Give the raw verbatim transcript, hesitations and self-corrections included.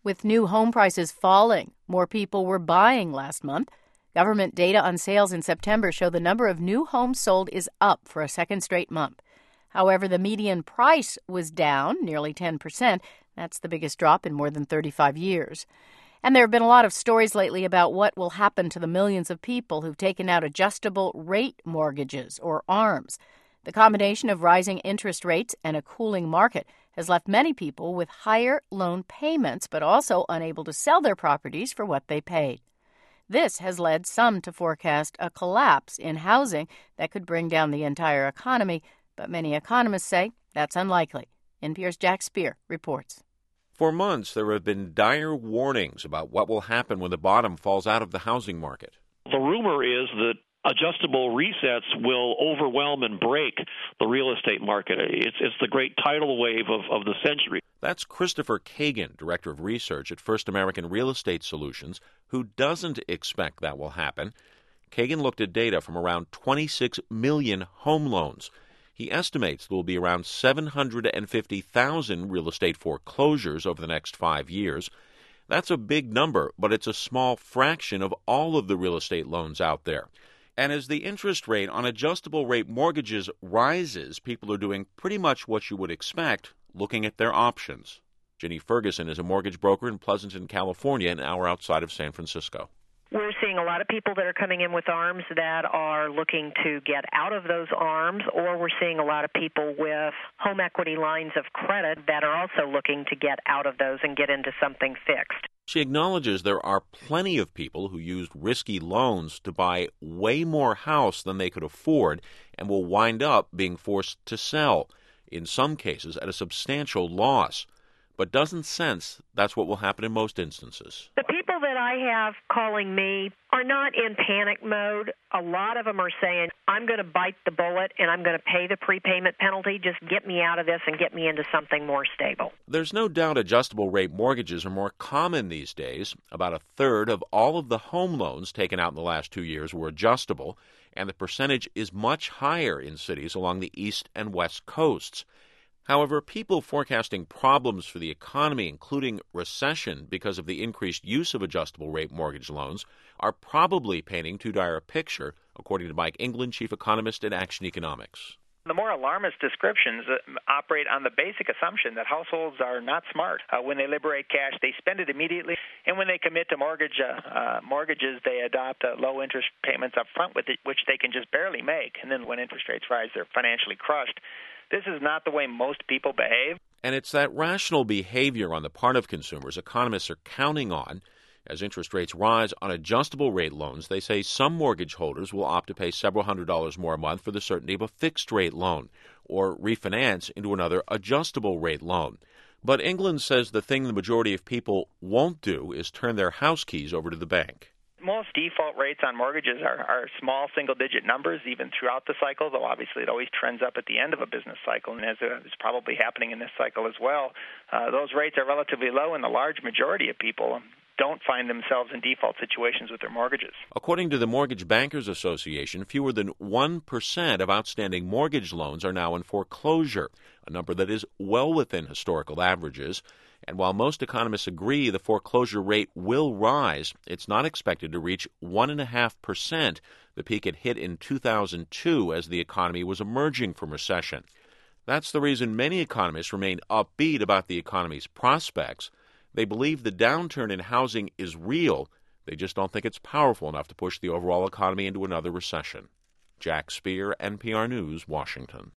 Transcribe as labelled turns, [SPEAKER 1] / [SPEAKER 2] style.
[SPEAKER 1] With new home prices falling, more people were buying last month. Government data on sales in September show the number of new homes sold is up for a second straight month. However, the median price was down nearly ten percent. That's the biggest drop in more than thirty-five years. And there have been a lot of stories lately about what will happen to the millions of people who've taken out adjustable rate mortgages, or ARMs. The combination of rising interest rates and a cooling market has left many people with higher loan payments, but also unable to sell their properties for what they paid. This has led some to forecast a collapse in housing that could bring down the entire economy, but many economists say that's unlikely. N P R's Jack Speer reports.
[SPEAKER 2] For months, there have been dire warnings about what will happen when the bottom falls out of the housing market.
[SPEAKER 3] The rumor is that adjustable resets will overwhelm and break the real estate market. It's it's the great tidal wave of, of the century.
[SPEAKER 2] That's Christopher Kagan, Director of Research at First American Real Estate Solutions, who doesn't expect that will happen. Kagan looked at data from around twenty-six million home loans. He estimates there will be around seven hundred fifty thousand real estate foreclosures over the next five years. That's a big number, but it's a small fraction of all of the real estate loans out there. And as the interest rate on adjustable rate mortgages rises, people are doing pretty much what you would expect, looking at their options. Ginny Ferguson is a mortgage broker in Pleasanton, California, an hour outside of San Francisco.
[SPEAKER 4] We're seeing a lot of people that are coming in with ARMs that are looking to get out of those ARMs, or we're seeing a lot of people with home equity lines of credit that are also looking to get out of those and get into something fixed.
[SPEAKER 2] She acknowledges there are plenty of people who used risky loans to buy way more house than they could afford and will wind up being forced to sell, in some cases at a substantial loss, but doesn't sense that's what will happen in most instances.
[SPEAKER 4] The people that I have calling me are not in panic mode. A lot of them are saying, I'm going to bite the bullet and I'm going to pay the prepayment penalty. Just get me out of this and get me into something more stable.
[SPEAKER 2] There's no doubt adjustable rate mortgages are more common these days. About a third of all of the home loans taken out in the last two years were adjustable, and the percentage is much higher in cities along the east and west coasts. However, people forecasting problems for the economy, including recession because of the increased use of adjustable rate mortgage loans, are probably painting too dire a picture, according to Mike England, chief economist at Action Economics.
[SPEAKER 5] The more alarmist descriptions operate on the basic assumption that households are not smart. Uh, when they liberate cash, they spend it immediately, and when they commit to mortgage uh, uh, mortgages, they adopt uh, low interest payments up front, with it, which they can just barely make. And then when interest rates rise, they're financially crushed. This is not the way most people behave.
[SPEAKER 2] And it's that rational behavior on the part of consumers economists are counting on. As interest rates rise on adjustable rate loans, they say some mortgage holders will opt to pay several hundred dollars more a month for the certainty of a fixed rate loan, or refinance into another adjustable rate loan. But England says the thing the majority of people won't do is turn their house keys over to the bank.
[SPEAKER 5] Most default rates on mortgages are, are small single-digit numbers, even throughout the cycle, though obviously it always trends up at the end of a business cycle, and as is probably happening in this cycle as well. Uh, those rates are relatively low, and the large majority of people don't find themselves in default situations with their mortgages.
[SPEAKER 2] According to the Mortgage Bankers Association, fewer than one percent of outstanding mortgage loans are now in foreclosure, a number that is well within historical averages. And while most economists agree the foreclosure rate will rise, it's not expected to reach one point five percent, the peak it hit in two thousand two as the economy was emerging from recession. That's the reason many economists remain upbeat about the economy's prospects. They believe the downturn in housing is real. They just don't think it's powerful enough to push the overall economy into another recession. Jack Speer, N P R News, Washington.